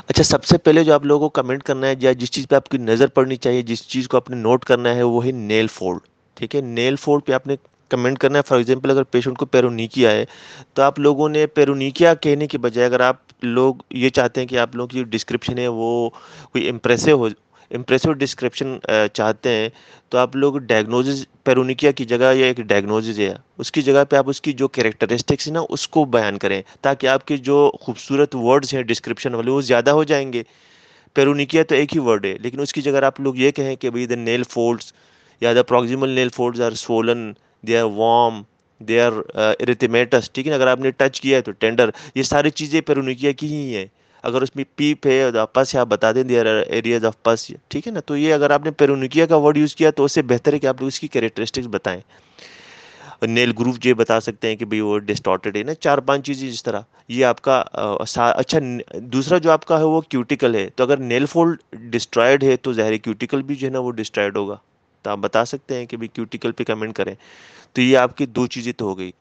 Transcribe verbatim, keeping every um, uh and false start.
अच्छा, सबसे पहले जो आप लोगों को कमेंट करना है या जिस चीज़ पे आपकी नज़र पड़नी चाहिए, जिस चीज़ को आपने नोट करना है, वो है नेल फोल्ड। ठीक है, नेल फोल्ड पे आपने कमेंट करना है। फॉर एग्जांपल अगर पेशेंट को पेरोनिकिया है, तो आप लोगों ने पेरोनिकिया कहने के बजाय, अगर आप लोग ये चाहते हैं कि आप लोगों की जो डिस्क्रिप्शन है वो कोई इम्प्रेसिव हो, इम्प्रेसिव डिस्क्रिप्शन चाहते हैं, तो आप लोग डायग्नोसिस पेरोनिकिया की जगह, या एक डायग्नोसिस है उसकी जगह पे आप उसकी जो कैरेक्टरिस्टिक्स है ना उसको बयान करें, ताकि आपके जो खूबसूरत वर्ड्स हैं डिस्क्रिप्शन वाले वो ज़्यादा हो जाएंगे। पेरोनिकिया तो एक ही वर्ड है, लेकिन उसकी जगह आप लोग ये कहें कि भाई द नेल फोल्ड्स या the proximal nail folds are swollen, they are warm, they are erythematous. ठीक है ना, अगर आपने टच किया है तो टेंडर, ये सारी चीज़ें पेरोनिकिया की ही है। अगर उसमें पीप है और पस है, आप बता दें देयर आर एरियाज ऑफ पस। ठीक है ना, तो ये अगर आपने पेरोनिकिया का वर्ड यूज़ किया तो उससे बेहतर है कि आप लोग इसकी कैरेक्टरिस्टिक्स बताएं। नेल ग्रूव ये बता सकते हैं कि भाई वो डिस्टॉर्टेड है ना, चार पांच चीजें जिस तरह। ये आपका अ, सा- अच्छा, न- दूसरा जो आपका है वो क्यूटिकल है, तो अगर नेल फोल्ड डिस्ट्रॉयड है तो ज़ाहिर क्यूटिकल भी जो है ना वो डिस्ट्रॉयड होगा। तो आप बता सकते हैं कि भाई क्यूटिकल पे कमेंट करें। तो ये आपकी दो चीजें तो हो गई।